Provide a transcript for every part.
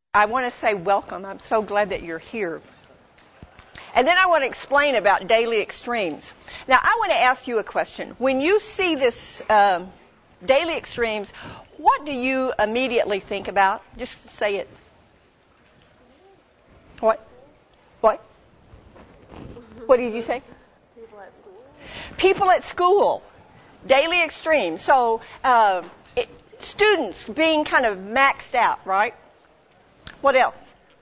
I want to say welcome. I'm so glad that you're here. And then I want to explain about daily extremes. Now, I want to ask you a question. When you see this daily extremes, what do you immediately think about? Just say it. What? What? What did you say? People at school. People at school. Daily extremes. So, students being kind of maxed out, right? What else?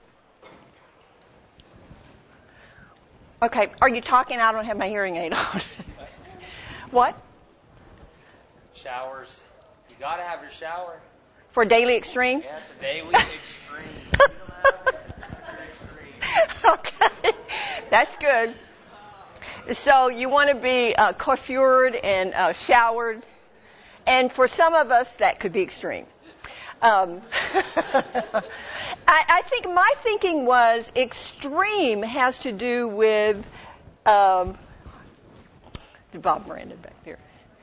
Okay, are you talking? I don't have my hearing aid on. What? Showers. You gotta have your shower. For daily extreme? Yeah, it's a daily extreme. Okay, that's good. So you want to be coiffured and showered. And for some of us, that could be extreme. I think my thinking was extreme has to do with Bob Miranda back there.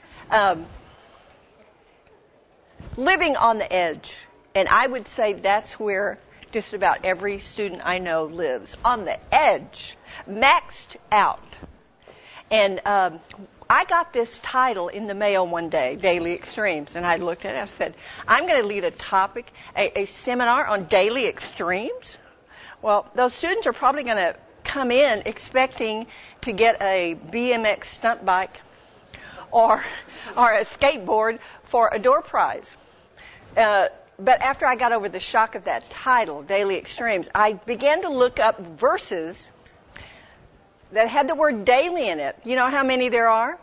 Living on the edge. And I would say that's where just about every student I know lives. On the edge. Maxed out. And I got this title in the mail one day, Daily Extremes, and I looked at it and I said, I'm going to lead a seminar on daily extremes. Well, those students are probably going to come in expecting to get a BMX stunt bike or a skateboard for a door prize. But after I got over the shock of that title, Daily Extremes, I began to look up verses that had the word daily in it. You know how many there are?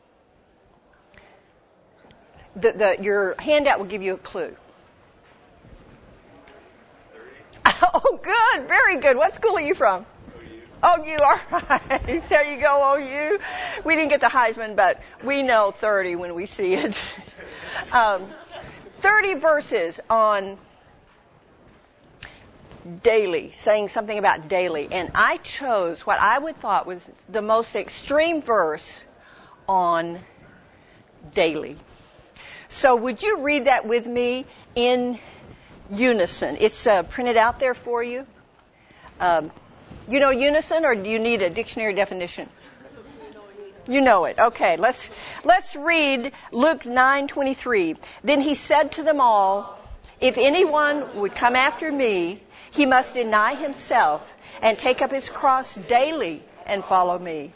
Your handout will give you a clue. 30. Oh, good. Very good. What school are you from? OU. OU, all right. There you go, OU. We didn't get the Heisman, but we know 30 when we see it. 30 verses on daily, saying something about daily. And I chose what I would thought was the most extreme verse on daily. So would you read that with me in unison? It's printed out there for you. You know unison, or do you need a dictionary definition? You know it. Okay, let's read Luke 9:23. Then he said to them all, if anyone would come after me, he must deny himself and take up his cross daily and follow me.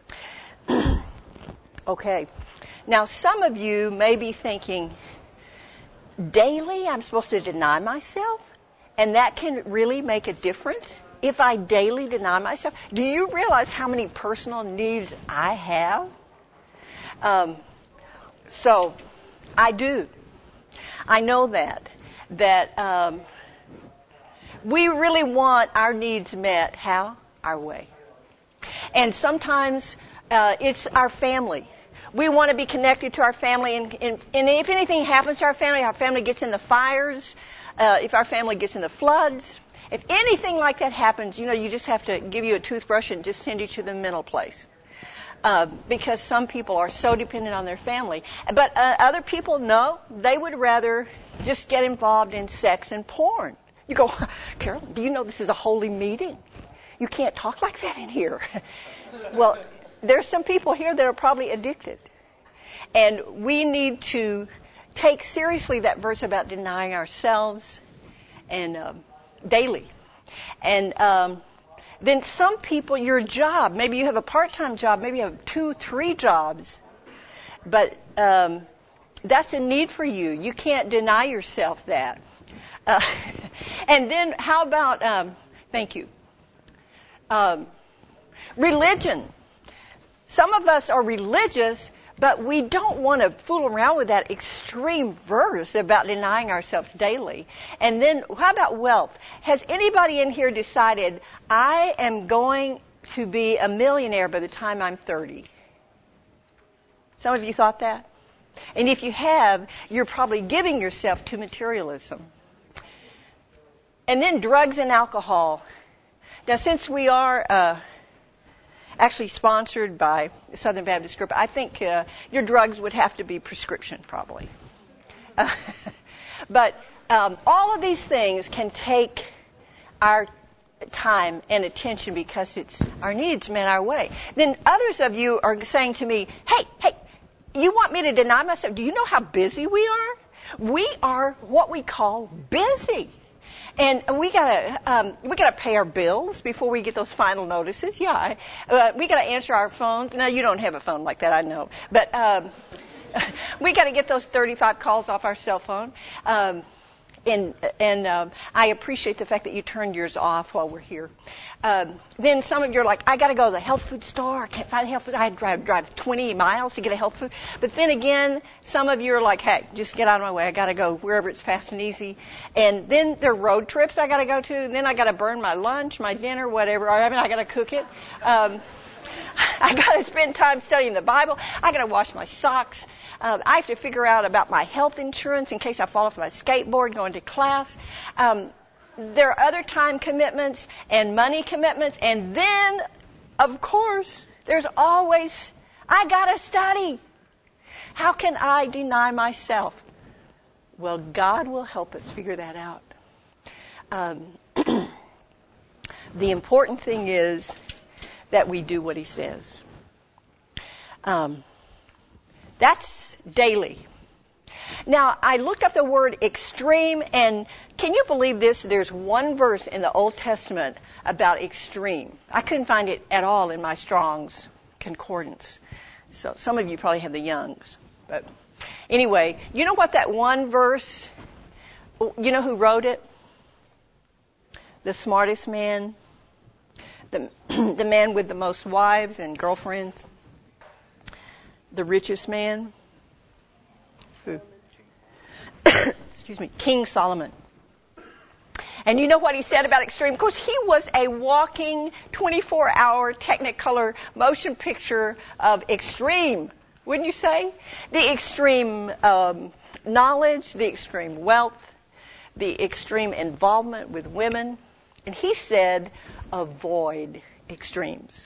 Okay. Now, some of you may be thinking, daily I'm supposed to deny myself? And that can really make a difference if I daily deny myself? Do you realize how many personal needs I have? So, I do. I know that we really want our needs met. How? Our way. And sometimes it's our family. We want to be connected to our family, and if anything happens to our family gets in the fires, if our family gets in the floods, if anything like that happens, you just have to give you a toothbrush and just send you to the mental place. Because some people are so dependent on their family. But other people, no, they would rather just get involved in sex and porn. You go, Carol, do you know this is a holy meeting? You can't talk like that in here. Well, there's some people here that are probably addicted. And we need to take seriously that verse about denying ourselves and daily. And then some people, your job, maybe you have a part-time job, maybe you have 2, 3 jobs, but that's a need for you. You can't deny yourself that. And then how about, thank you, religion. Some of us are religious, but we don't want to fool around with that extreme verse about denying ourselves daily. And then how about wealth? Has anybody in here decided, I am going to be a millionaire by the time I'm 30? Some of you thought that? And if you have, you're probably giving yourself to materialism. And then drugs and alcohol. Now, since we are actually sponsored by Southern Baptist Group, I think your drugs would have to be prescription, probably. But all of these things can take our time and attention because it's our needs met our way. Then others of you are saying to me, hey, you want me to deny myself? Do you know how busy we are? We are what we call busy. And we gotta pay our bills before we get those final notices. Yeah, we gotta answer our phones. Now you don't have a phone like that, I know, but we gotta get those 35 calls off our cell phone. And I appreciate the fact that you turned yours off while we're here. Then some of you are like, I got to go to the health food store. I can't find the health food. I had to drive 20 miles to get a health food. But then again, some of you are like, hey, just get out of my way. I got to go wherever it's fast and easy. And then there are road trips I got to go to. And then I got to burn my lunch, my dinner, whatever. I got to cook it. I got to spend time studying the Bible. I got to wash my socks. I have to figure out about my health insurance in case I fall off my skateboard going to class. There are other time commitments and money commitments. And then, of course, there's always, I got to study. How can I deny myself? Well, God will help us figure that out. The important thing is that we do what He says. That's daily. Now, I looked up the word extreme, and can you believe this? There's one verse in the Old Testament about extreme. I couldn't find it at all in my Strong's Concordance. So some of you probably have the Young's. But anyway, you know what that one verse, you know who wrote it? The smartest man. The man with the most wives and girlfriends. The richest man. Who? Excuse me, King Solomon. And you know what he said about extreme? Of course, he was a walking 24-hour Technicolor motion picture of extreme, wouldn't you say? The extreme knowledge, the extreme wealth, the extreme involvement with women. And he said, avoid extremes.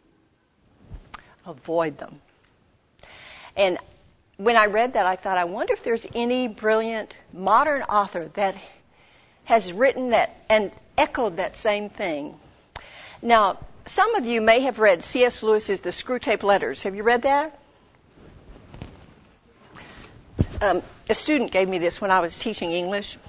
Avoid them. And when I read that, I thought, I wonder if there's any brilliant modern author that has written that and echoed that same thing. Now, some of you may have read C.S. Lewis's The Screwtape Letters. Have you read that? A student gave me this when I was teaching English.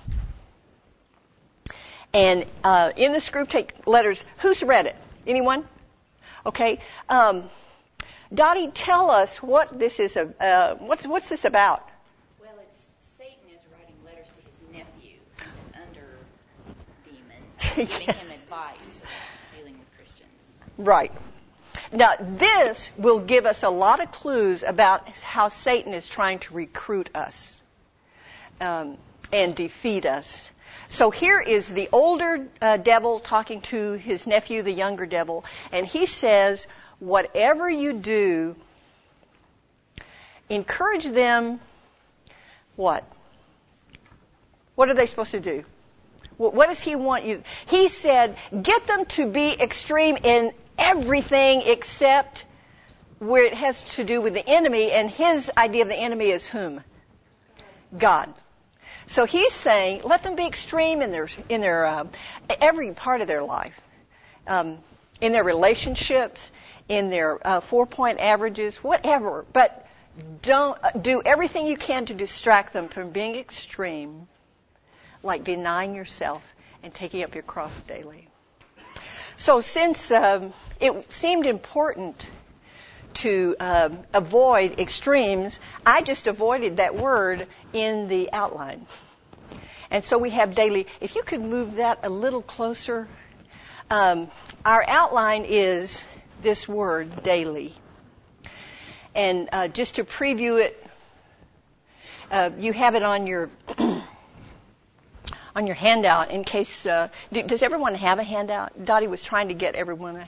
And in the Screwtape Letters, who's read it? Anyone? Okay. Dottie, tell us what this is. What's this about? Well, it's Satan is writing letters to his nephew. He's an under demon, giving him advice dealing with Christians. Right. Now, this will give us a lot of clues about how Satan is trying to recruit us and defeat us. So here is the older devil talking to his nephew, the younger devil, and he says, whatever you do, encourage them, what? What are they supposed to do? What does he want you? He said, get them to be extreme in everything except where it has to do with the enemy, and his idea of the enemy is whom? God. So he's saying, let them be extreme in their every part of their life, in their relationships, in their 4-point averages, whatever. But don't do everything you can to distract them from being extreme, like denying yourself and taking up your cross daily. So since it seemed important to avoid extremes, I just avoided that word in the outline. And so we have daily. If you could move that a little closer. Our outline is this word, daily. And just to preview it, you have it on your on your handout in case. Does everyone have a handout? Dottie was trying to get everyone.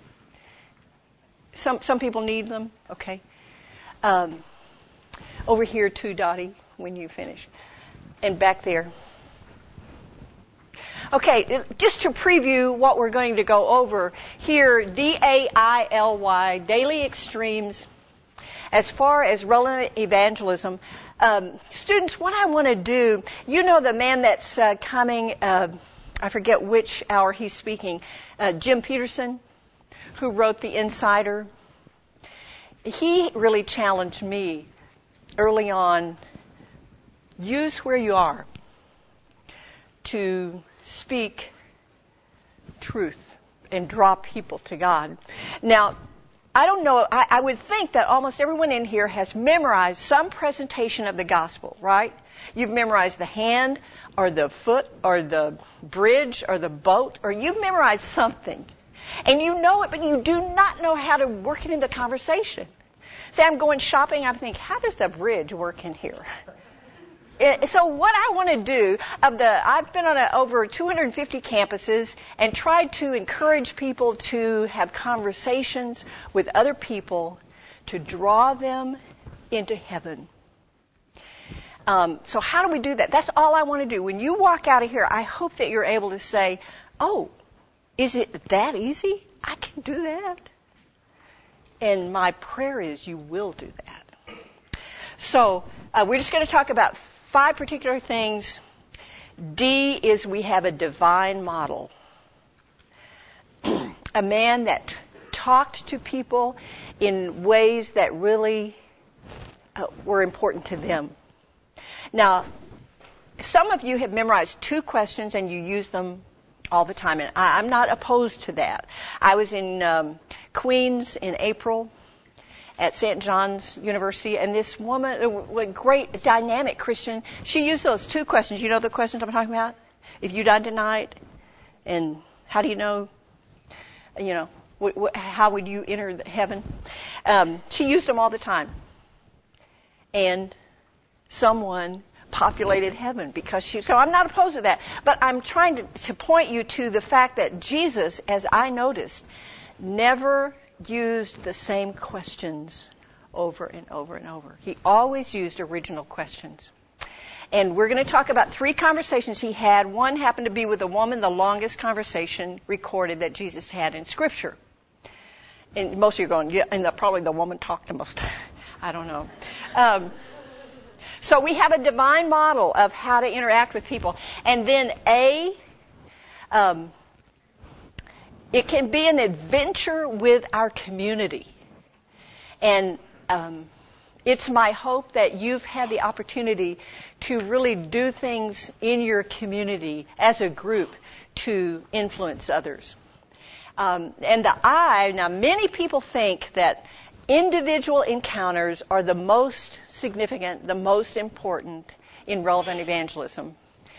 Some people need them. Okay. Over here too, Dottie, when you finish, and back there. Okay, just to preview what we're going to go over here, DAILY, daily extremes, as far as relevant evangelism. Students, what I want to do, you know the man that's coming I forget which hour he's speaking, Jim Peterson, who wrote The Insider. He really challenged me early on, use where you are to speak truth and draw people to God. Now, I don't know, I would think that almost everyone in here has memorized some presentation of the gospel, right? You've memorized the hand or the foot or the bridge or the boat, or you've memorized something. And you know it, but you do not know how to work it in the conversation. Say, I'm going shopping, I'm thinking, how does the bridge work in here? So what I want to do, I've been on over 250 campuses and tried to encourage people to have conversations with other people to draw them into heaven. So how do we do that? That's all I want to do. When you walk out of here, I hope that you're able to say, oh, is it that easy? I can do that. And my prayer is you will do that. So we're just going to talk about 5 particular things. D is we have a divine model. A man that talked to people in ways that really were important to them. Now, some of you have memorized 2 questions and you use them all the time, and I'm not opposed to that. I was in Queens in April at St. John's University, and this woman, a great dynamic Christian, she used those 2 questions. You know the questions I'm talking about? If you died tonight, and how do you know, how would you enter heaven? She used them all the time. And someone populated heaven because so I'm not opposed to that. But I'm trying to point you to the fact that Jesus, as I noticed, never used the same questions over and over and over. He always used original questions. And we're going to talk about 3 conversations he had. One happened to be with a woman, the longest conversation recorded that Jesus had in Scripture. And most of you are going, yeah, and probably the woman talked the most. I don't know. So we have a divine model of how to interact with people. And then A, it can be an adventure with our community. And it's my hope that you've had the opportunity to really do things in your community as a group to influence others. And the I, now many people think that individual encounters are the most significant, the most important in relevant evangelism.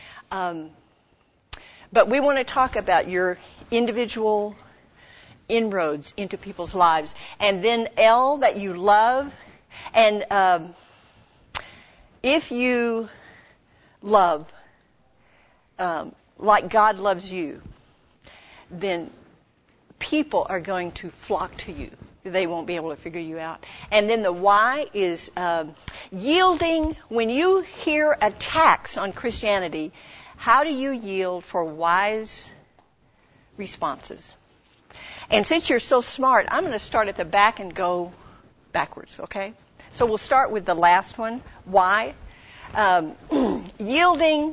But we want to talk about your individual inroads into people's lives. And then L, that you love. And if you love like God loves you, then people are going to flock to you. They won't be able to figure you out. And then the Y is yielding. When you hear attacks on Christianity, how do you yield for wise responses? And since you're so smart, I'm going to start at the back and go backwards, okay? So we'll start with the last one, Y. Yielding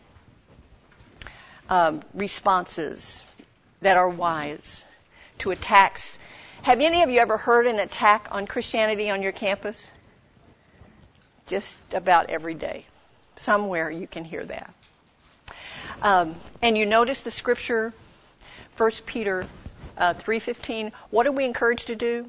responses that are wise to attacks. Have any of you ever heard an attack on Christianity on your campus? Just about every day. Somewhere you can hear that. And you notice the scripture, 1 Peter 3:15. What are we encouraged to do?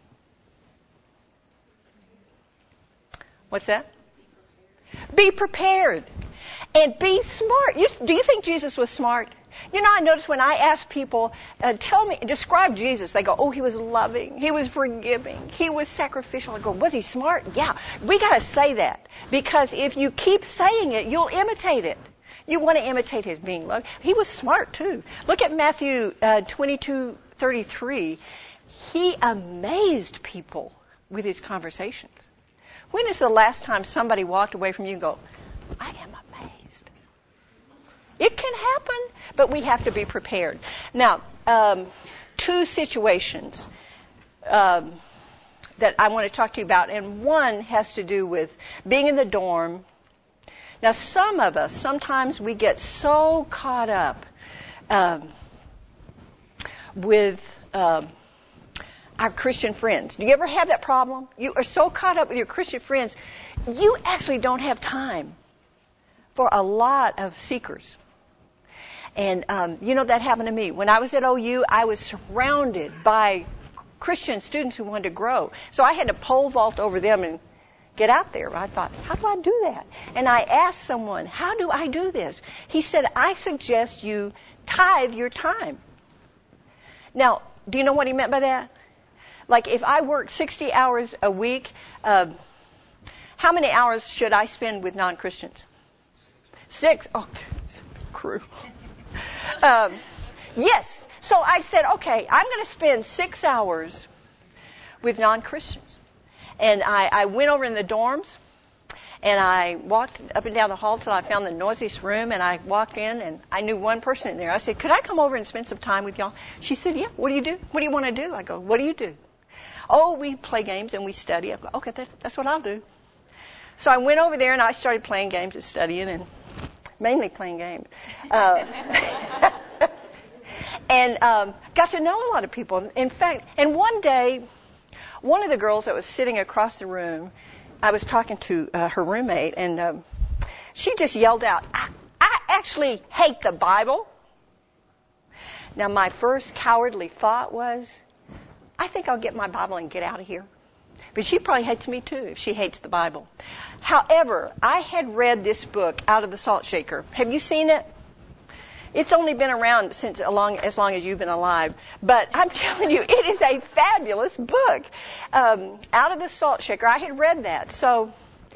What's that? Be prepared. And be smart. Do you think Jesus was smart? You know, I notice when I ask people, describe Jesus, they go, oh, he was loving, he was forgiving, he was sacrificial. I go, was he smart? Yeah. We got to say that, because if you keep saying it, you'll imitate it. You want to imitate his being loved. He was smart too. Look at Matthew 22:33. He amazed people with his conversations. When is the last time somebody walked away from you and go, I am amazed? It can happen, but we have to be prepared. Now, 2 situations that I want to talk to you about, and one has to do with being in the dorm. Now, some of us, sometimes we get so caught up with our Christian friends. Do you ever have that problem? You are so caught up with your Christian friends, you actually don't have time for a lot of seekers. And that happened to me. When I was at OU, I was surrounded by Christian students who wanted to grow. So I had to pole vault over them and get out there. I thought, how do I do that? And I asked someone, how do I do this? He said, I suggest you tithe your time. Now, do you know what he meant by that? Like if I worked 60 hours a week, how many hours should I spend with non-Christians? 6. Oh, crew. Yes. So I said, okay, I'm going to spend 6 hours with non-Christians. And I went over in the dorms, and I walked up and down the hall till I found the noisiest room, and I walked in, and I knew one person in there. I said, could I come over and spend some time with y'all? She said, yeah, what do you do? What do you want to do? I go, what do you do? Oh, we play games and we study. I go, okay, that's what I'll do. So I went over there, and I started playing games and studying, and mainly playing games. And got to know a lot of people. In fact, and one day, one of the girls that was sitting across the room, I was talking to her roommate, and she just yelled out, I actually hate the Bible. Now, my first cowardly thought was, I think I'll get my Bible and get out of here. But she probably hates me too if she hates the Bible. However, I had read this book, Out of the Salt Shaker. Have you seen it? It's only been around since as long as you've been alive. But I'm telling you, it is a fabulous book. Out of the Salt Shaker. I had read that. So,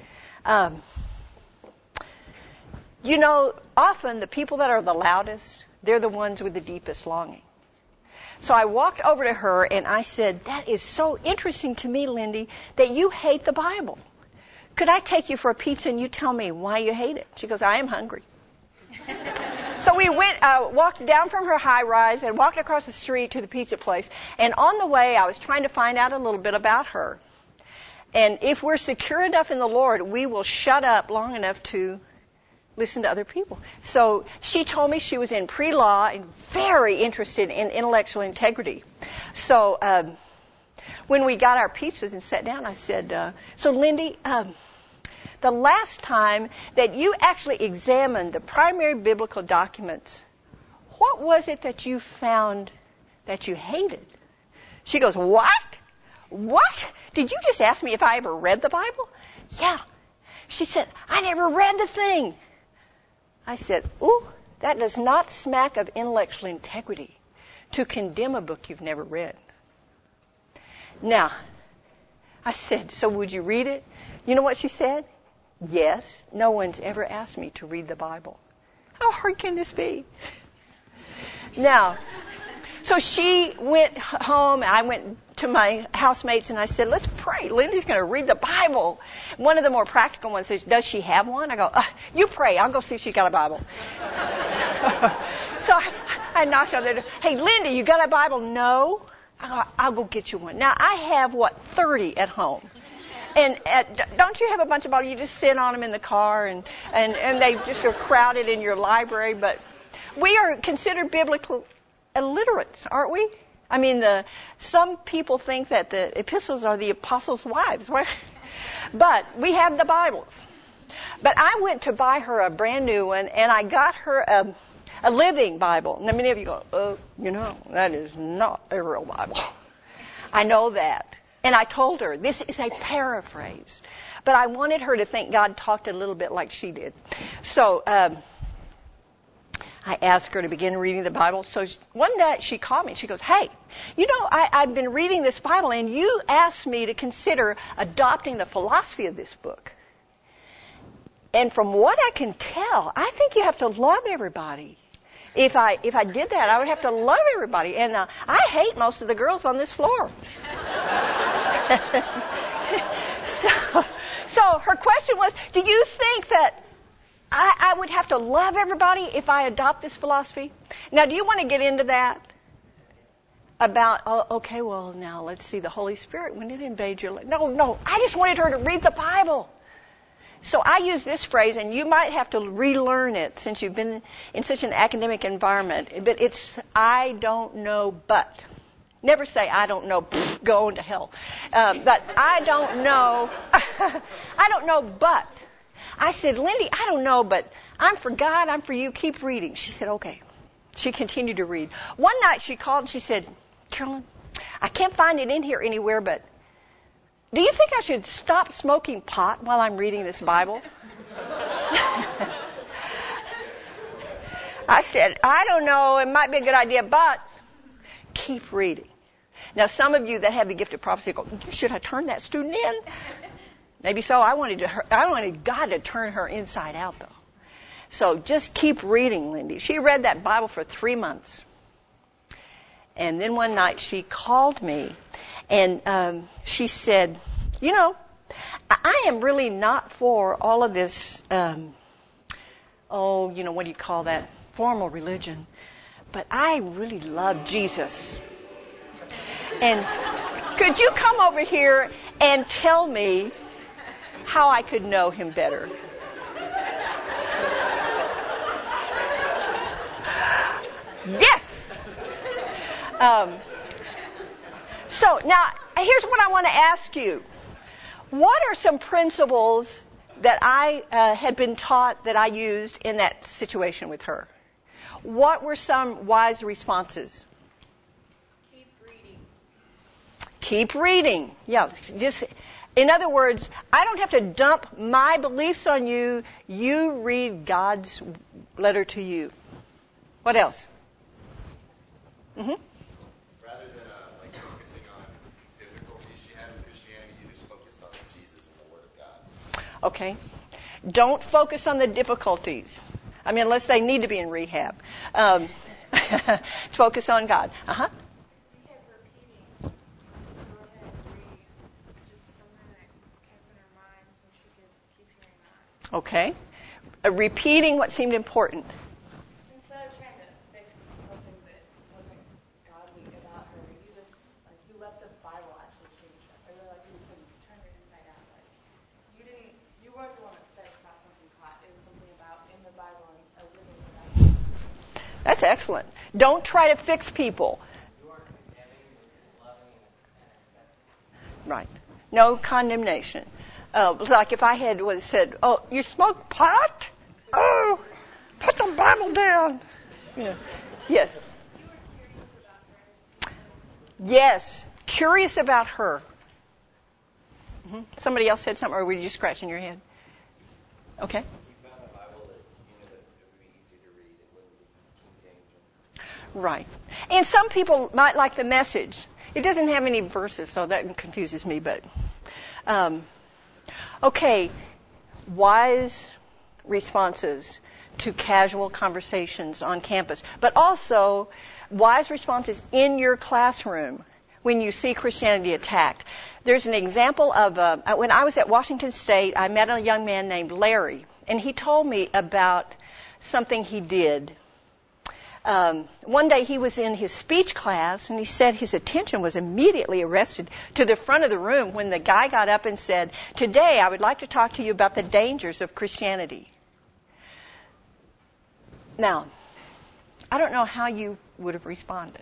often the people that are the loudest, they're the ones with the deepest longing. So I walked over to her and I said, that is so interesting to me, Lindy, that you hate the Bible. Could I take you for a pizza and you tell me why you hate it? She goes, I am hungry. So we walked down from her high rise and walked across the street to the pizza place. And on the way, I was trying to find out a little bit about her. And if we're secure enough in the Lord, we will shut up long enough to listen to other people. So she told me she was in pre-law and very interested in intellectual integrity. So when we got our pizzas and sat down, I said, so Lindy, the last time that you actually examined the primary biblical documents, what was it that you found that you hated? She goes, what? What? Did you just ask me if I ever read the Bible? Yeah. She said, I never read the thing. I said, ooh, that does not smack of intellectual integrity to condemn a book you've never read. Now, I said, so would you read it? You know what she said? Yes, no one's ever asked me to read the Bible. How hard can this be? Now, so she went home, and I went to my housemates, and I said, let's pray. Lindy's going to read the Bible. One of the more practical ones says, does she have one? I go, you pray. I'll go see if she's got a Bible. So I knocked on the door. Hey, Lindy, you got a Bible? No. I go, I'll go get you one. Now, I have, 30 at home. And don't you have a bunch of Bibles? You just sit on them in the car, and they just are crowded in your library. But we are considered biblical illiterates, aren't we? I mean, some people think that the epistles are the apostles' wives. But we have the Bibles. But I went to buy her a brand new one, and I got her a Living Bible. Now, many of you go, that is not a real Bible. I know that. And I told her, this is a paraphrase. But I wanted her to think God talked a little bit like she did. So I asked her to begin reading the Bible. So one day she called me. She goes, hey, I've been reading this Bible, and you asked me to consider adopting the philosophy of this book. And from what I can tell, I think you have to love everybody. If I did that, I would have to love everybody. And I hate most of the girls on this floor. So her question was, do you think that I would have to love everybody if I adopt this philosophy? Now, do you want to get into that? About, now let's see the Holy Spirit when it invades your life. No, I just wanted her to read the Bible. So I use this phrase, and you might have to relearn it since you've been in such an academic environment, but it's, I don't know, but. Never say, I don't know, go on to hell. But I don't know, I don't know, but. I said, Lindy, I don't know, but I'm for God, I'm for you, keep reading. She said, okay. She continued to read. One night she called and she said, Carolyn, I can't find it in here anywhere, but do you think I should stop smoking pot while I'm reading this Bible? I said, I don't know, it might be a good idea, but keep reading. Now, some of you that have the gift of prophecy go, should I turn that student in? Maybe so. I wanted God to turn her inside out, though. So just keep reading, Lindy. She read that Bible for 3 months. And then one night she called me and she said, you know, I am really not for all of this, what do you call that? Formal religion. But I really love Jesus. And could you come over here and tell me how I could know him better? Yes! So now, here's what I want to ask you. What are some principles that I had been taught that I used in that situation with her? What were some wise responses? Keep reading. Keep reading. Yeah, just, in other words, I don't have to dump my beliefs on you. You read God's letter to you. What else? Mm-hmm. Rather than focusing on difficulties she had with Christianity, you just focused on Jesus and the Word of God. Okay. Don't focus on the difficulties. I mean, unless they need to be in rehab. Focus on God. Uh-huh. He kept repeating, go ahead and read. Just something that kept in her mind so she could keep hearing that. Okay. Repeating what seemed important. Instead of trying to fix something that wasn't godly about her, you let the Bible actually change her. Or like you said, you turn her inside out. Like you weren't the one that said stop smoking pot. It was something about in the Bible and a living without it. That's excellent. Don't try to fix people. You are condemning, just loving and accepting. Right. No condemnation. Like if I had said, oh, you smoke pot? Oh, put the Bible down. Yeah. Yes. Yes. Curious about her. Mm-hmm. Somebody else said something, or were you just scratching your head? Okay. You found a Bible that that it would be easy to read. It wouldn't be King James. Right. And some people might like the message. It doesn't have any verses, so that confuses me, but okay. Wise responses to casual conversations on campus, but also wise responses in your classroom when you see Christianity attacked. There's an example of when I was at Washington State, I met a young man named Larry, and he told me about something he did. One day he was in his speech class, and he said his attention was immediately arrested to the front of the room when the guy got up and said, "Today I would like to talk to you about the dangers of Christianity." Now, I don't know how you would have responded.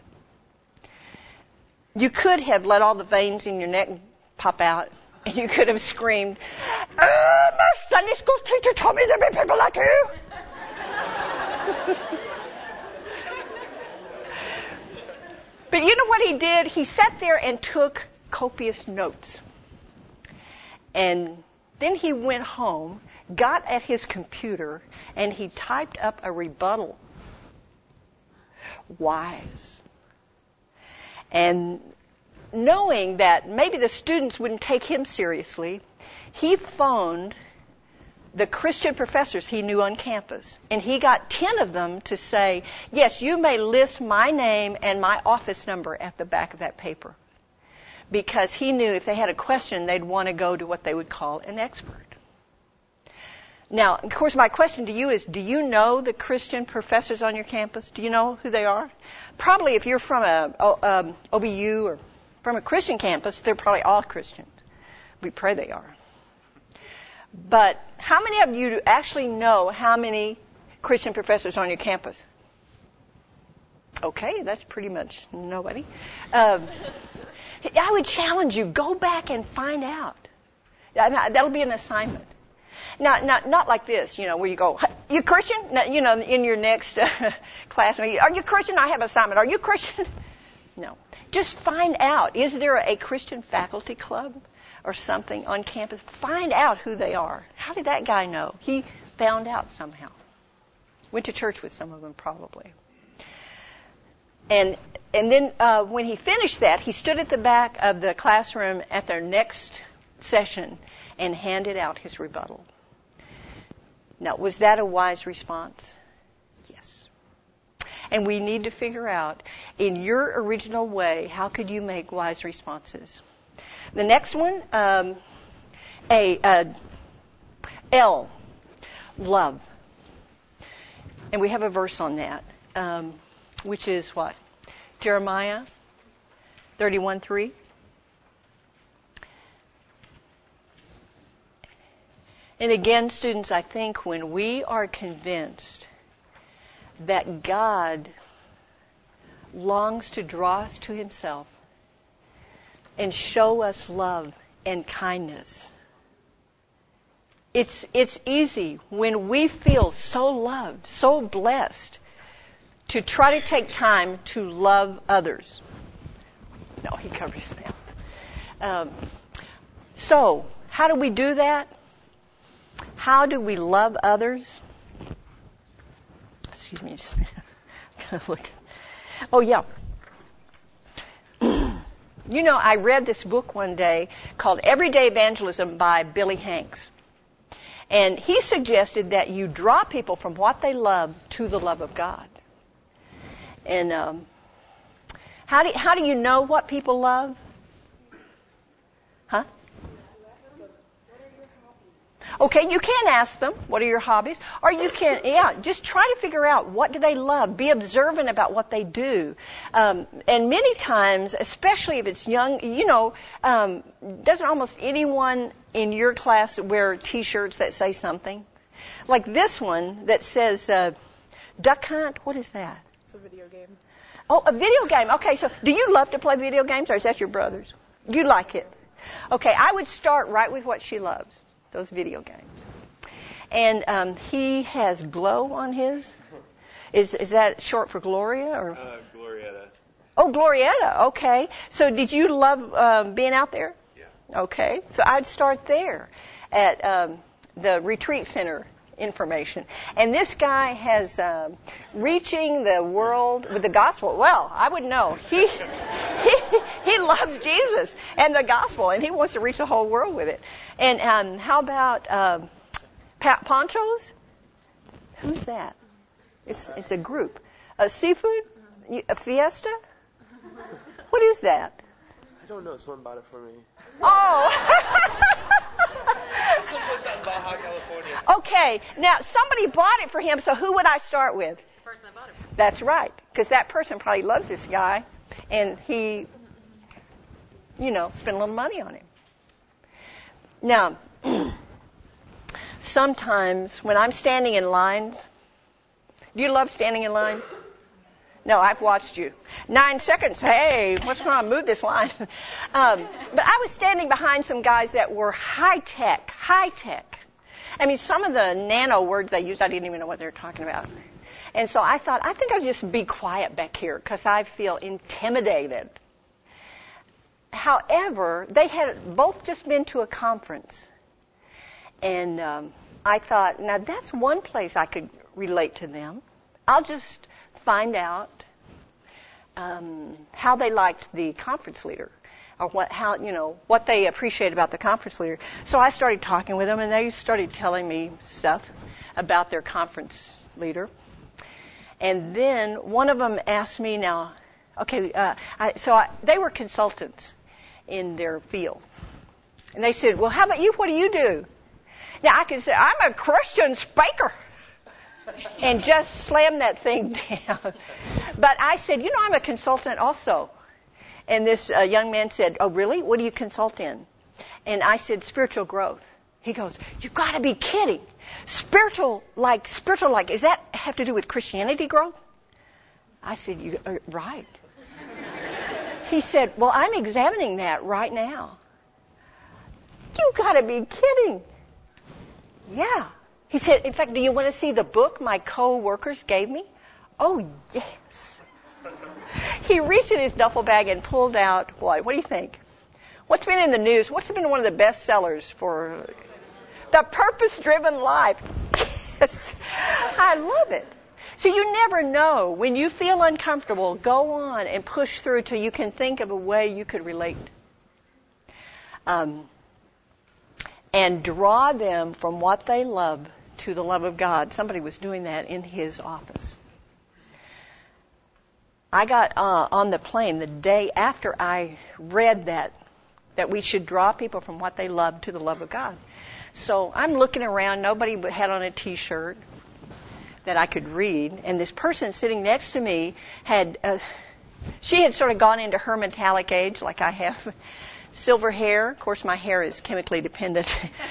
You could have let all the veins in your neck pop out, and you could have screamed, "My Sunday school teacher told me there'd be people like you." But you know what he did? He sat there and took copious notes. And then he went home, got at his computer, and he typed up a rebuttal. Wise. And knowing that maybe the students wouldn't take him seriously, he phoned the Christian professors he knew on campus. And he got 10 of them to say, yes, you may list my name and my office number at the back of that paper. Because he knew if they had a question, they'd want to go to what they would call an expert. Now, of course, my question to you is, do you know the Christian professors on your campus? Do you know who they are? Probably if you're from a OBU or from a Christian campus, they're probably all Christians. We pray they are. But how many of you actually know how many Christian professors are on your campus? Okay, that's pretty much nobody. I would challenge you, go back and find out. That'll be an assignment. Not like this, where you go, you Christian? In your next class, are you Christian? I have an assignment. Are you Christian? No. Just find out. Is there a Christian faculty club or something on campus? Find out who they are. How did that guy know? He found out somehow. Went to church with some of them probably. And then when he finished that, he stood at the back of the classroom at their next session and handed out his rebuttal. Now, was that a wise response? Yes. And we need to figure out, in your original way, how could you make wise responses? The next one, L, love. And we have a verse on that, which is what? Jeremiah 31:3. And again, students, I think when we are convinced that God longs to draw us to Himself and show us love and kindness, it's easy when we feel so loved, so blessed, to try to take time to love others. No, he covered his mouth. So, how do we do that? How do we love others? Excuse me, just look. Oh, yeah. I read this book one day called Everyday Evangelism by Billy Hanks. And he suggested that you draw people from what they love to the love of God. And how do you know what people love? Huh? Okay, you can ask them, what are your hobbies? Or you can, just try to figure out what do they love. Be observant about what they do. And many times, especially if it's young, doesn't almost anyone in your class wear T-shirts that say something? Like this one that says, Duck Hunt, what is that? It's a video game. Oh, a video game. Okay, so do you love to play video games, or is that your brother's? You like it. Okay, I would start right with what she loves, those video games. And he has Glow on his. Is that short for Gloria? Or? Glorietta. Oh, Glorietta. Okay. So did you love being out there? Yeah. Okay. So I'd start there at the retreat center information. And this guy has reaching the world with the gospel. Well, I would know. He loves Jesus and the gospel, and he wants to reach the whole world with it. And how about ponchos? Who's that? It's a group. Seafood? A fiesta? What is that? I don't know. Someone bought it for me. Oh. Someplace out in Baja, California. Okay, now somebody bought it for him, so who would I start with? The person that bought it. That's right, because that person probably loves this guy, and he, spent a little money on him. Now, sometimes when I'm standing in lines, do you love standing in lines? No, I've watched you. 9 seconds. Hey, what's going on? Move this line. But I was standing behind some guys that were high tech. I mean, some of the nano words they used, I didn't even know what they were talking about. And so I thought, I think I'll just be quiet back here because I feel intimidated. However, they had both just been to a conference. And I thought, now that's one place I could relate to them. I'll just find out how they liked the conference leader, or what they appreciate about the conference leader. So I started talking with them, and they started telling me stuff about their conference leader. And then one of them asked me, now, okay, they were consultants in their field, and they said, well, how about you? What do you do? Now I could say, I'm a Christian speaker. And just slam that thing down. But I said, I'm a consultant also. And this young man said, oh, really? What do you consult in? And I said, spiritual growth. He goes, you've got to be kidding. Spiritual like, does that have to do with Christianity growth? I said, you right. He said, well, I'm examining that right now. You got to be kidding. Yeah. He said, in fact, do you want to see the book my co-workers gave me? Oh, yes. He reached in his duffel bag and pulled out what? What do you think? What's been in the news? What's been one of the best sellers for The Purpose-Driven Life? Yes. I love it. So you never know. When you feel uncomfortable, go on and push through till you can think of a way you could relate. And draw them from what they love to the love of God. Somebody was doing that in his office. I got on the plane the day after I read that we should draw people from what they love to the love of God. So I'm looking around. Nobody had on a T-shirt that I could read. And this person sitting next to me she had sort of gone into her metallic age like I have. Silver hair. Of course, my hair is chemically dependent.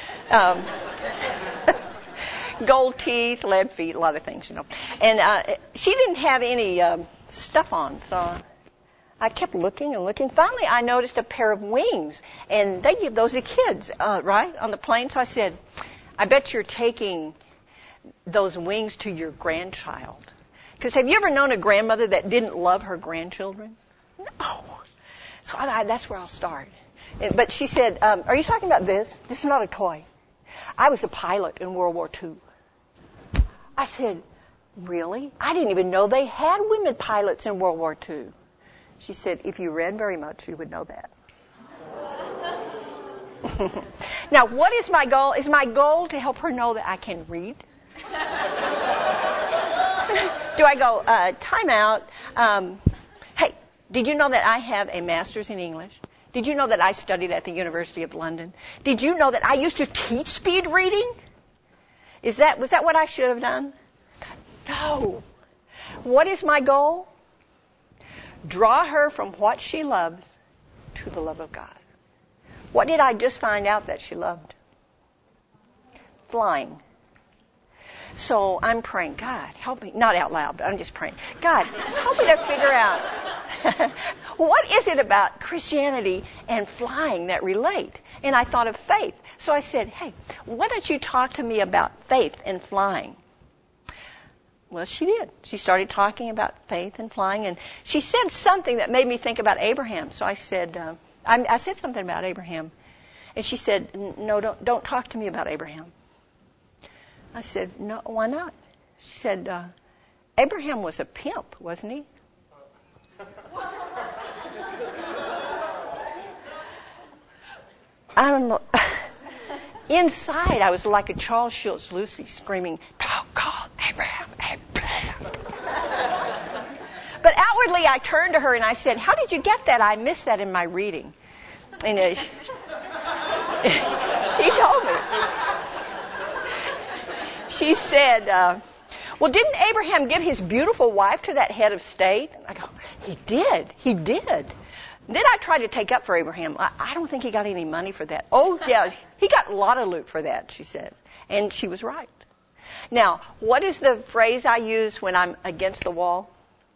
Gold teeth, lead feet, a lot of things, And she didn't have any stuff on, so I kept looking and looking. Finally, I noticed a pair of wings, and they give those to kids, right, on the plane. So I said, I bet you're taking those wings to your grandchild. Because have you ever known a grandmother that didn't love her grandchildren? No. So that's where I'll start. But she said, are you talking about this? This is not a toy. I was a pilot in World War II. I said, really? I didn't even know they had women pilots in World War II. She said, if you read very much, you would know that. Now, what is my goal? Is my goal to help her know that I can read? Do I go, time out. Hey, did you know that I have a master's in English? Did you know that I studied at the University of London? Did you know that I used to teach speed reading? Was that what I should have done? No. What is my goal? Draw her from what she loves to the love of God. What did I just find out that she loved? Flying. So I'm praying, God, help me. Not out loud, but I'm just praying. God, help me to figure out what is it about Christianity and flying that relate? And I thought of faith. So I said, hey, why don't you talk to me about faith and flying? Well, she did. She started talking about faith and flying, and she said something that made me think about Abraham. So I said, I said something about Abraham. And she said, no, don't talk to me about Abraham. I said, no, why not? She said, Abraham was a pimp, wasn't he? I don't know. Inside, I was like a Charles Schultz Lucy screaming, don't call Abraham Abraham. But outwardly, I turned to her and I said, how did you get that? I missed that in my reading. And she told me. She said, well, didn't Abraham give his beautiful wife to that head of state? I go, he did. And then I tried to take up for Abraham. I don't think he got any money for that. Oh, yeah, he got a lot of loot for that, she said. And she was right. Now, what is the phrase I use when I'm against the wall?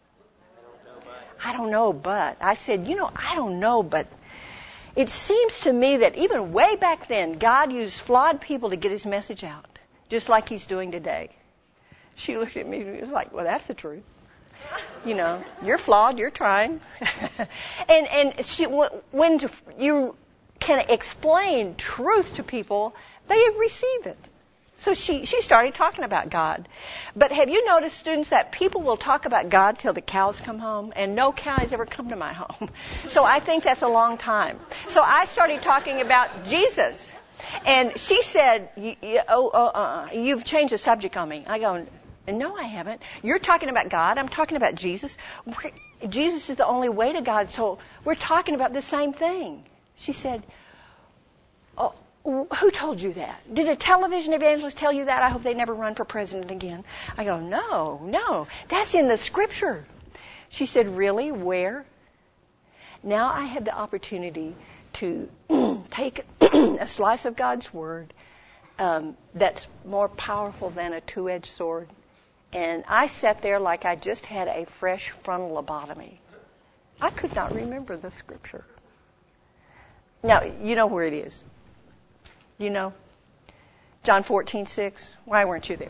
I don't know, but. I said, I don't know, but it seems to me that even way back then, God used flawed people to get his message out, just like he's doing today. She looked at me and was like, well, that's the truth. You're flawed, you're trying. and when you can explain truth to people, they receive it. So she started talking about God. But have you noticed, students, that people will talk about God till the cows come home, and no cow has ever come to my home. So I think that's a long time. So I started talking about Jesus. And she said, you've changed the subject on me. I go, no, I haven't. You're talking about God. I'm talking about Jesus. Jesus is the only way to God, so we're talking about the same thing. She said, oh, who told you that? Did a television evangelist tell you that? I hope they never run for president again. I go, no. That's in the scripture. She said, really? Where? Now I had the opportunity to take a slice of God's Word that's more powerful than a two-edged sword. And I sat there like I just had a fresh frontal lobotomy. I could not remember the scripture. Now, you know where it is. You know? John 14:6. Why weren't you there?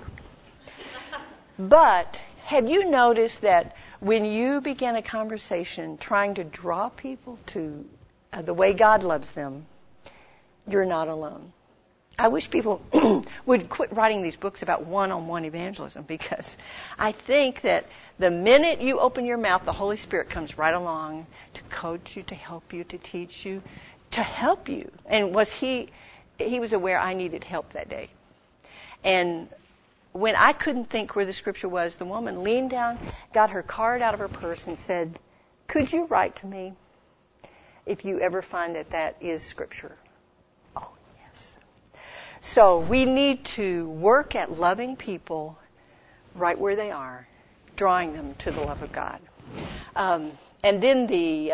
But have you noticed that when you begin a conversation trying to draw people to the way God loves them, you're not alone. I wish people would quit writing these books about one-on-one evangelism, because I think that the minute you open your mouth, the Holy Spirit comes right along to coach you, to help you, to teach you, to help you. And he was aware I needed help that day. And when I couldn't think where the scripture was, the woman leaned down, got her card out of her purse and said, "Could you write to me if you ever find that is scripture?" Oh, yes. So we need to work at loving people right where they are, drawing them to the love of God. And then the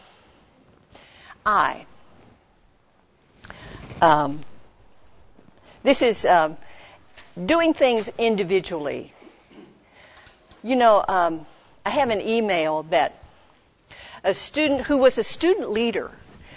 I. This is doing things individually. You know, I have an email that a student who was a student leader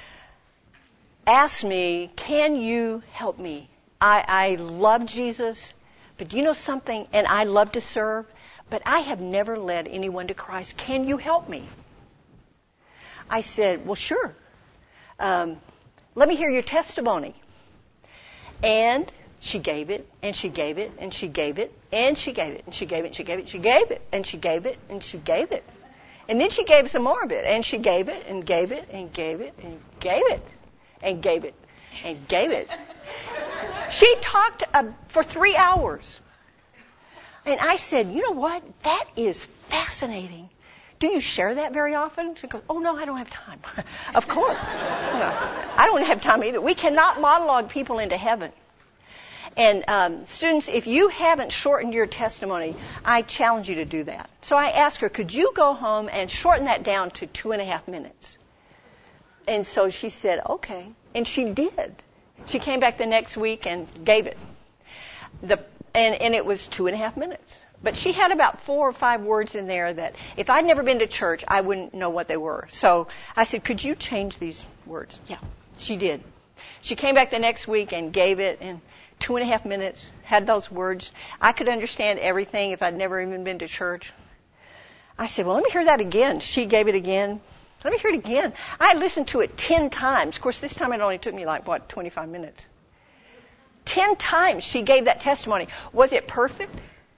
asked me, "Can you help me? I love Jesus, but do you know something? And I love to serve, but I have never led anyone to Christ. Can you help me?" I said, "Well, sure. Let me hear your testimony." And she gave it, and she gave it, and she gave it, and she gave it, and she gave it, and she gave it, and she gave it, and she gave it, and she gave it. And then she gave some more of it, and she gave it, and gave it, and gave it, and gave it, and gave it, and gave it. She talked for 3 hours. And I said, "You know what? That is fascinating. Do you share that very often?" She goes, "Oh, no, I don't have time." Of course. I don't have time either. We cannot monologue people into heaven. And students, if you haven't shortened your testimony, I challenge you to do that. So I asked her, "Could you go home and shorten that down to 2.5 minutes?" And so she said, "Okay." And she did. She came back the next week and gave it. And it was 2.5 minutes. But she had about 4 or 5 words in there that if I'd never been to church, I wouldn't know what they were. So I said, "Could you change these words?" Yeah, she did. She came back the next week and gave it in 2.5 minutes, had those words. I could understand everything if I'd never even been to church. I said, "Well, let me hear that again." She gave it again. "Let me hear it again." I listened to it 10 times. Of course, this time it only took me 25 minutes. 10 times she gave that testimony. Was it perfect?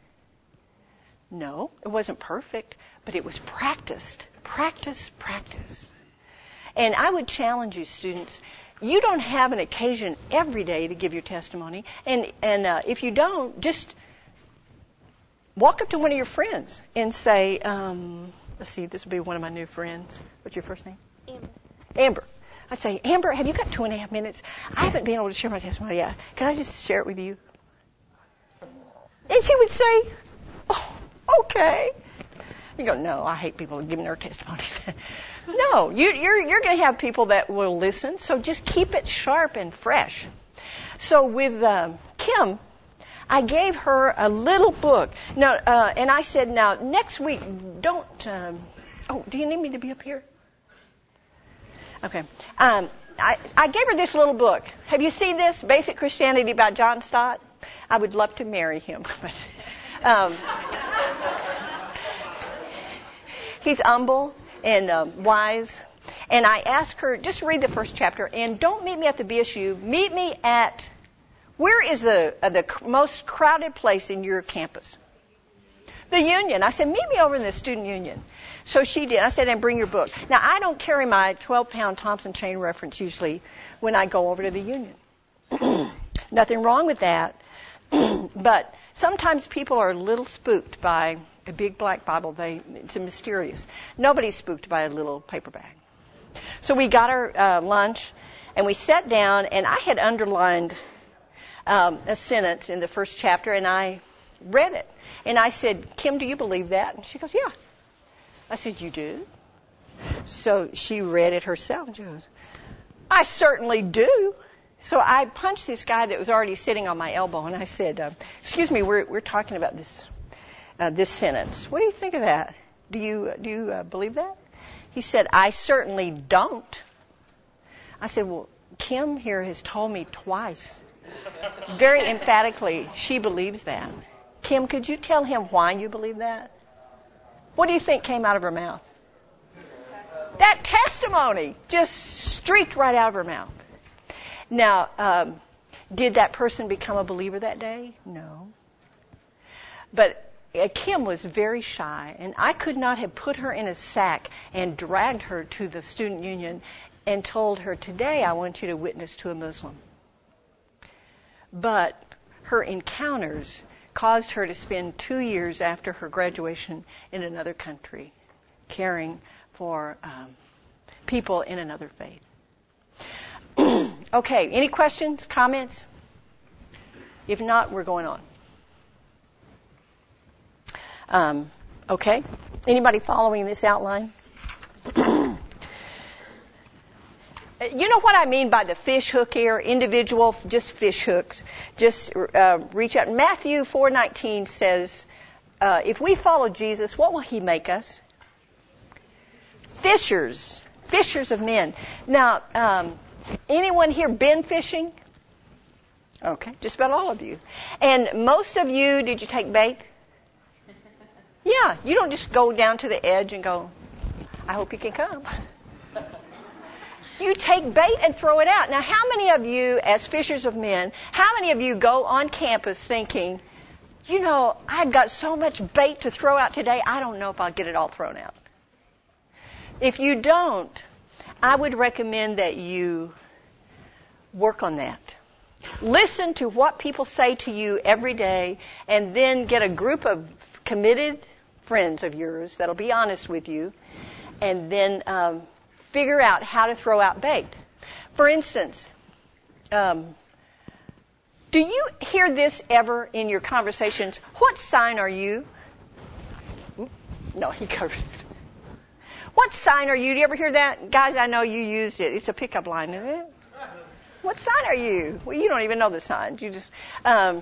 No, it wasn't perfect, but it was practiced. Practice. And I would challenge you, students, you don't have an occasion every day to give your testimony. And if you don't, just walk up to one of your friends and say, let's see, this will be one of my new friends. What's your first name? Amber. I'd say, "Amber, have you got 2.5 minutes? I haven't been able to share my testimony yet. Can I just share it with you?" And she would say, "Oh, okay." You go, "No, I hate people giving their testimonies." No, you're going to have people that will listen, so just keep it sharp and fresh. So with Kim, I gave her a little book. Now, and I said, "Now, next week, don't... do you need me to be up here? Okay. I gave her this little book. Have you seen this? Basic Christianity by John Stott? I would love to marry him. But, he's humble and wise. And I asked her, just read the first chapter, and don't meet me at the BSU. Meet me at, where is the most crowded place in your campus? The Union. I said, "Meet me over in the Student Union." So she did. I said, "And bring your book." Now, I don't carry my 12-pound Thompson chain reference usually when I go over to the Union. Nothing wrong with that. But sometimes people are a little spooked by a big black Bible. It's mysterious. Nobody's spooked by a little paper bag. So we got our lunch, and we sat down, and I had underlined a sentence in the first chapter, and I read it. And I said, "Kim, do you believe that?" And she goes, "Yeah." I said, "You do?" So she read it herself, and she goes, "I certainly do." So I punched this guy that was already sitting on my elbow, and I said, "Excuse me, we're talking about this sentence. What do you think of that? Do you believe that?" He said, "I certainly don't." I said, "Well, Kim here has told me twice, very emphatically, she believes that. Kim, could you tell him why you believe that?" What do you think came out of her mouth? That testimony just streaked right out of her mouth. Now, did that person become a believer that day? No. But Kim was very shy, and I could not have put her in a sack and dragged her to the student union and told her, "Today I want you to witness to a Muslim." But her encounters caused her to spend 2 years after her graduation in another country, caring for people in another faith. Okay, any questions, comments? If not, we're going on. Okay, anybody following this outline? You know what I mean by the fish hook here? Individual, just fish hooks. Just reach out. Matthew 4:19 says, if we follow Jesus, what will he make us? Fishers of men. Now, anyone here been fishing? Okay, just about all of you. And most of you, did you take bait? Yeah, you don't just go down to the edge and go, "I hope you can come." You take bait and throw it out. Now, how many of you, as fishers of men, how many of you go on campus thinking, I've got so much bait to throw out today, I don't know if I'll get it all thrown out? If you don't, I would recommend that you work on that. Listen to what people say to you every day, and then get a group of committed friends of yours that'll be honest with you, and then figure out how to throw out bait. For instance, do you hear this ever in your conversations? What sign are you? No, he covers it. What sign are you? Do you ever hear that? Guys, I know you used it. It's a pickup line, isn't it? What sign are you? Well, you don't even know the signs. You just... I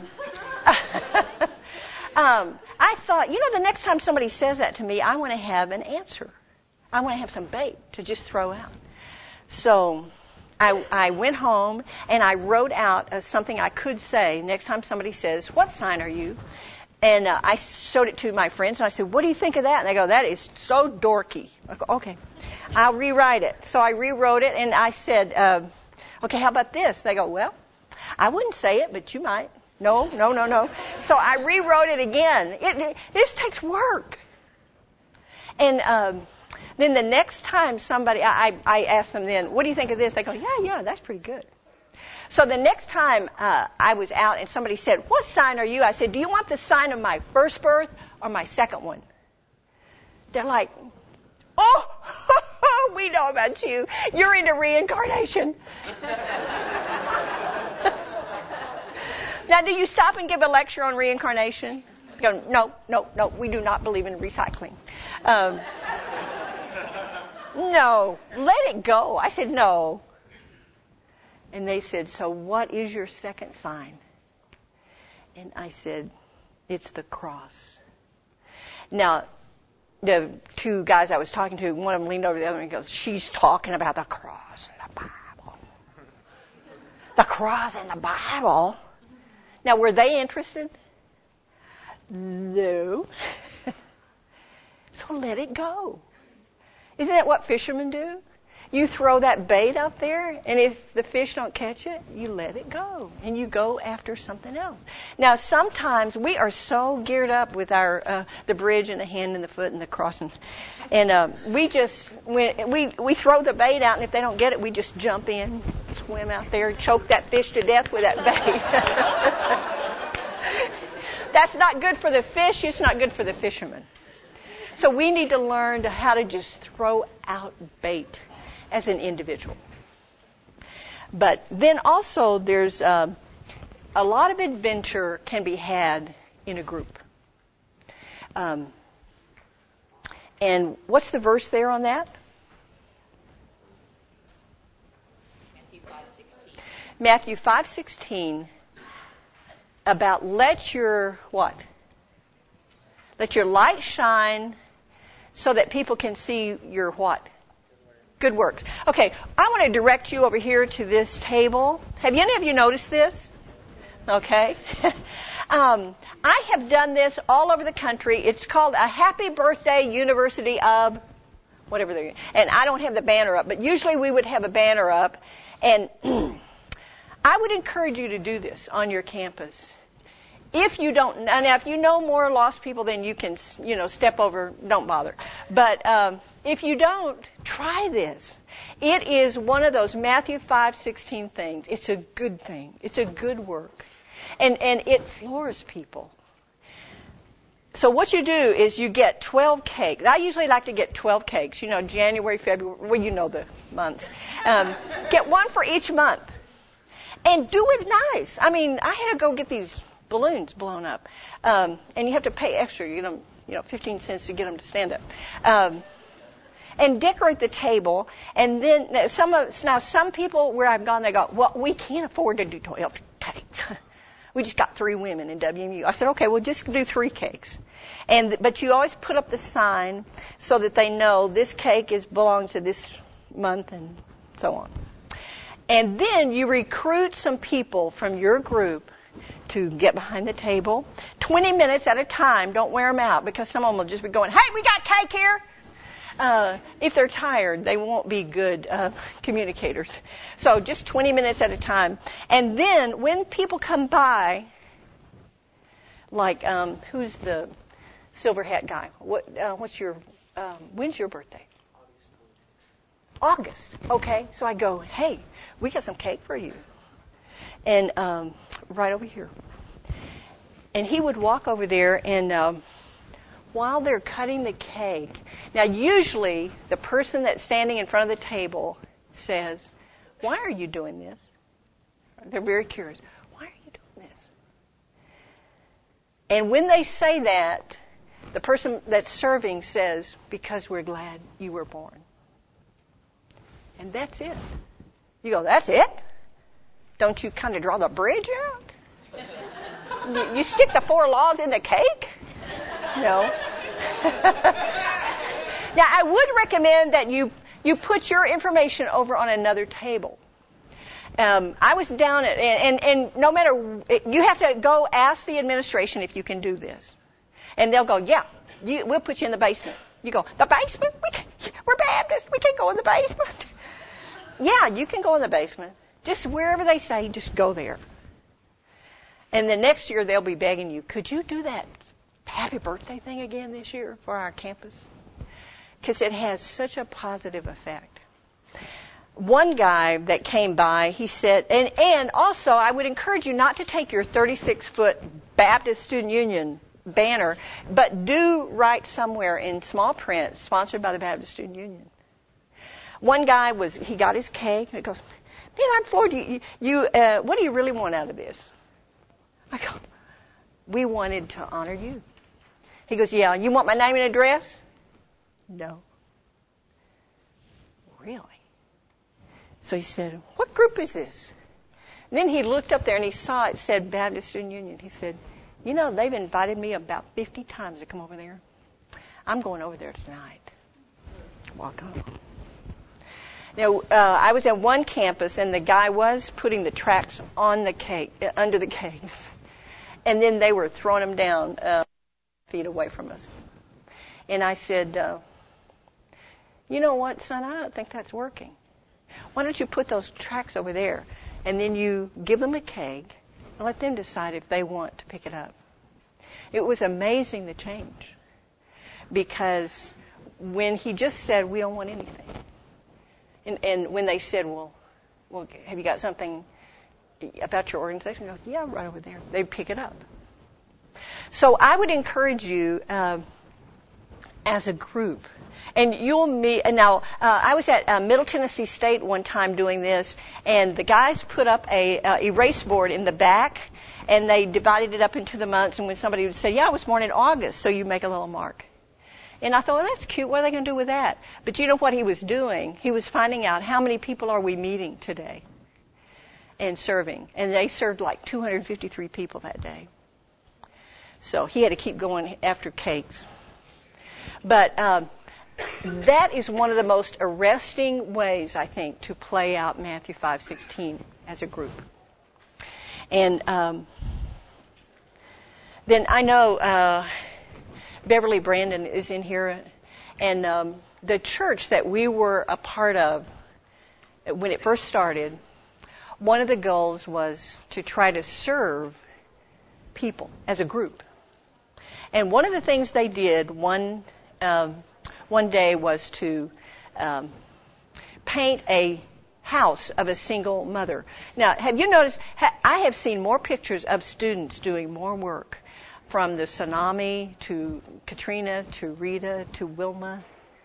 thought, the next time somebody says that to me, I want to have an answer. I want to have some bait to just throw out. So I went home and I wrote out something I could say next time somebody says, "What sign are you?" And I showed it to my friends and I said, "What do you think of that?" And they go, "That is so dorky." I go, "Okay, I'll rewrite it." So I rewrote it and I said, "Okay, how about this?" They go, "Well, I wouldn't say it, but you might." No. So I rewrote it again. This takes work. And then the next time somebody, I asked them then, "What do you think of this?" They go, yeah, that's pretty good. So the next time I was out and somebody said, "What sign are you?" I said, "Do you want the sign of my first birth or my second one?" They're like, "Oh, we know about you. You're into reincarnation." Now, do you stop and give a lecture on reincarnation? You go, no, we do not believe in recycling. No, let it go. I said, no. And they said, "So what is your second sign?" And I said, "It's the cross." Now, the two guys I was talking to, one of them leaned over the other and goes, "She's talking about the cross in the Bible." The cross in the Bible? Now, were they interested? No. So let it go. Isn't that what fishermen do? You throw that bait out there, and if the fish don't catch it, you let it go, and you go after something else. Now, sometimes we are so geared up with our the bridge and the hand and the foot and the cross, and we just we throw the bait out, and if they don't get it, we just jump in, swim out there, choke that fish to death with that bait. That's not good for the fish. It's not good for the fisherman. So we need to learn how to just throw out bait as an individual. But then also there's a lot of adventure can be had in a group. And what's the verse there on that? Matthew 5:16 about let your what? Let your light shine so that people can see your what? Good works. Okay, I want to direct you over here to this table. Have any of you noticed this? Okay. I have done this all over the country. It's called a Happy Birthday University of whatever they're, and I don't have the banner up, but usually we would have a banner up, and I would encourage you to do this on your campus. If you don't, now if you know more lost people than you can, step over, don't bother. But if you don't, try this. It is one of those Matthew 5:16 things. It's a good thing. It's a good work. And it floors people. So what you do is you get 12 cakes. I usually like to get 12 cakes. January, February, well, you know the months. Get one for each month. And do it nice. I mean, I had to go get these balloons blown up. And you have to pay extra, 15 cents to get them to stand up. And decorate the table. And then some people where I've gone, they go, well, we can't afford to do 12 cakes. We just got 3 women in WMU. I said, okay, we'll just do 3 cakes. But you always put up the sign so that they know this cake belongs to this month and so on. And then you recruit some people from your group to get behind the table. 20 minutes at a time. Don't wear them out because some of them will just be going, hey, we got cake here. If they're tired, they won't be good communicators. So just 20 minutes at a time. And then when people come by, like who's the silver hat guy? When's your birthday? August. Okay. So I go, hey, we got some cake for you. And right over here. And he would walk over there and while they're cutting the cake, now usually the person that's standing in front of the table says, why are you doing this? They're very curious. Why are you doing this? And when they say that, the person that's serving says, because we're glad you were born. And that's it. You go, that's it? Don't you kind of draw the bridge out? You stick the 4 laws in the cake? No. Now, I would recommend that you put your information over on another table. I was down at, and no matter, you have to go ask the administration if you can do this. And they'll go, yeah, we'll put you in the basement. You go, the basement? We're Baptists. We can't go in the basement. Yeah, you can go in the basement. Just wherever they say, just go there. And the next year they'll be begging you, could you do that happy birthday thing again this year for our campus? Because it has such a positive effect. One guy that came by, he said, and also I would encourage you not to take your 36-foot Baptist Student Union banner, but do write somewhere in small print, sponsored by the Baptist Student Union. One guy he got his cake, and he goes, man, I'm floored. What do you really want out of this? I go, we wanted to honor you. He goes, yeah, you want my name and address? No. Really? So he said, what group is this? And then he looked up there and he saw it said Baptist Student Union. He said, they've invited me about 50 times to come over there. I'm going over there tonight. Walk on. Now, I was at one campus and the guy was putting the tracts on the cake, under the cakes. And then they were throwing them down feet away from us. And I said, you know what, son, I don't think that's working. Why don't you put those tracts over there and then you give them a cake and let them decide if they want to pick it up. It was amazing the change. Because when he just said, we don't want anything. And when they said, well, have you got something about your organization? He goes, yeah, right over there. They pick it up. So I would encourage you as a group, and you'll meet. And now I was at Middle Tennessee State one time doing this, and the guys put up a erase board in the back, and they divided it up into the months. And when somebody would say, yeah, I was born in August, so you make a little mark. And I thought, well, that's cute. What are they going to do with that? But you know what he was doing? He was finding out how many people are we meeting today. and serving. And they served like 253 people that day. So he had to keep going after cakes. But that is one of the most arresting ways, I think, to play out Matthew 5:16 as a group. And then I know Beverly Brandon is in here, and the church that we were a part of when it first started, one of the goals was to try to serve people as a group. And one of the things they did one day was to paint a house of a single mother. Now, have you noticed, I have seen more pictures of students doing more work, from the tsunami to Katrina to Rita to Wilma.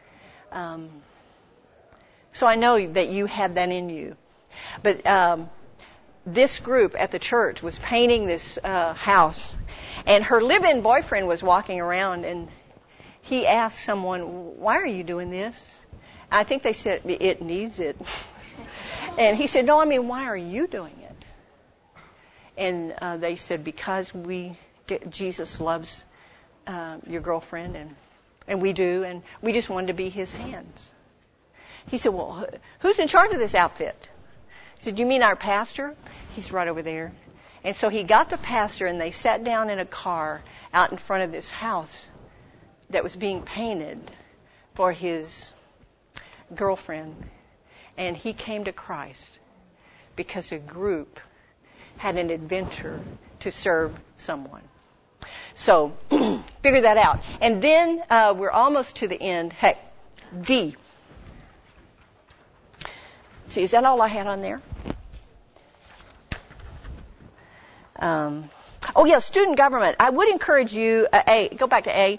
So I know that you have that in you. But this group at the church was painting this house, and her live-in boyfriend was walking around, and he asked someone, "Why are you doing this?" I think they said, "It needs it." And he said, "No, I mean, why are you doing it?" And they said, "Because Jesus loves your girlfriend, and we do, and we just wanted to be his hands." He said, "Well, who's in charge of this outfit?" He said, "You mean our pastor?" He's right over there. And so he got the pastor, and they sat down in a car out in front of this house that was being painted for his girlfriend. And he came to Christ because a group had an adventure to serve someone. So figure that out. And then we're almost to the end. Hey, D. See, is that all I had on there? Student government. I would encourage you, go back to A.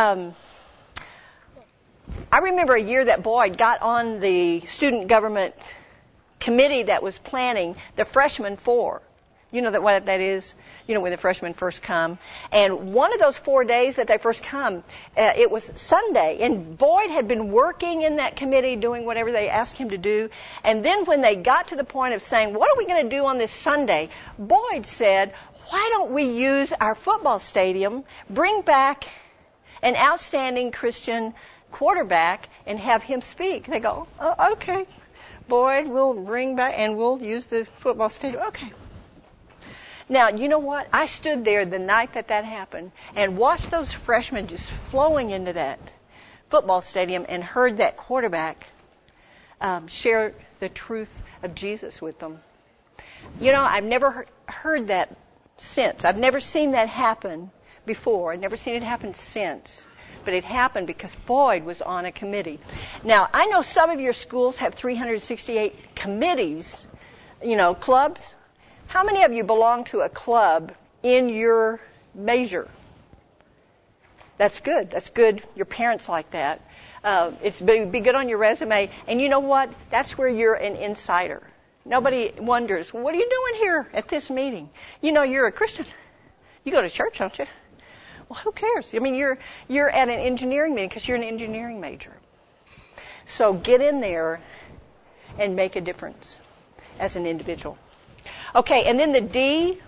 I remember a year that Boyd got on the student government committee that was planning the freshman 4. You know what that is? You know, when the freshmen first come. And one of those 4 days that they first come, it was Sunday. And Boyd had been working in that committee, doing whatever they asked him to do. And then when they got to the point of saying, "What are we going to do on this Sunday?" Boyd said, "Why don't we use our football stadium, bring back an outstanding Christian quarterback, and have him speak?" They go, "Oh, okay, Boyd, we'll bring back, and we'll use the football stadium." Okay. Now, you know what? I stood there the night that happened and watched those freshmen just flowing into that football stadium and heard that quarterback share the truth of Jesus with them. You know, I've never heard that since. I've never seen that happen before. I've never seen it happen since. But it happened because Boyd was on a committee. Now, I know some of your schools have 368 committees, clubs. How many of you belong to a club in your major? That's good. That's good. Your parents like that. It's be good on your resume. And you know what? That's where you're an insider. Nobody wonders, "What are you doing here at this meeting?" You know, you're a Christian. You go to church, don't you? Well, who cares? I mean, you're at an engineering meeting because you're an engineering major. So get in there and make a difference as an individual. Okay, and then the D.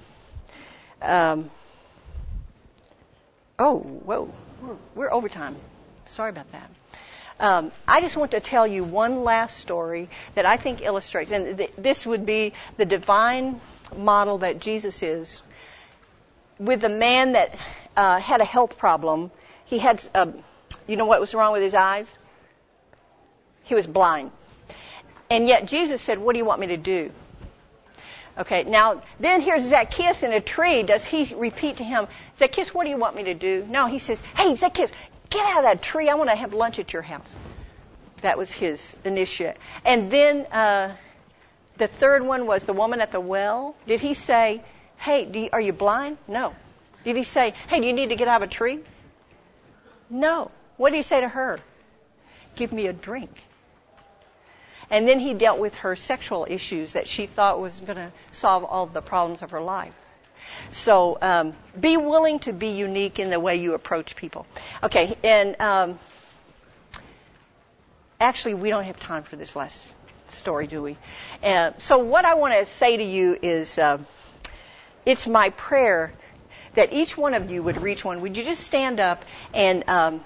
We're overtime. Sorry about that. I just want to tell you one last story that I think illustrates, and this would be the divine model that Jesus is, with a man that had a health problem. He had, you know what was wrong with his eyes? He was blind. And yet Jesus said, "What do you want me to do?" Okay, now, then here's Zacchaeus in a tree. Does he repeat to him, "Zacchaeus, what do you want me to do?" No, he says, "Hey, Zacchaeus, get out of that tree. I want to have lunch at your house." That was his initiate. And then the third one was the woman at the well. Did he say, "Hey, are you blind?" No. Did he say, "Hey, do you need to get out of a tree?" No. What did he say to her? "Give me a drink." And then he dealt with her sexual issues that she thought was going to solve all the problems of her life. So be willing to be unique in the way you approach people. Okay, and actually we don't have time for this last story, do we? So what I want to say to you is, it's my prayer that each one of you would reach one. Would you just stand up and,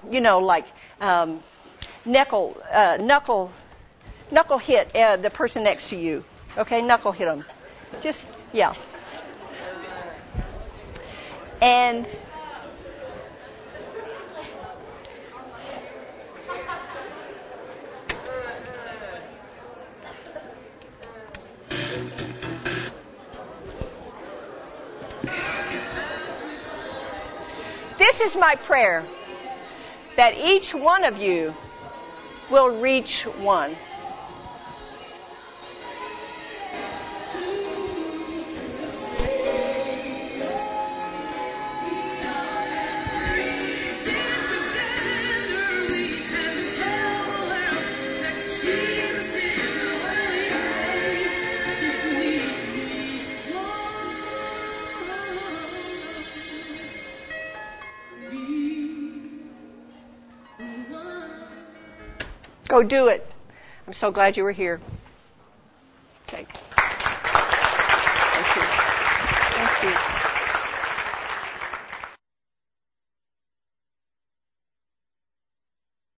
knuckle hit the person next to you? Okay, knuckle hit them. Just, yeah. And this is my prayer, that each one of you will reach one. Go do it. I'm so glad you were here. Okay.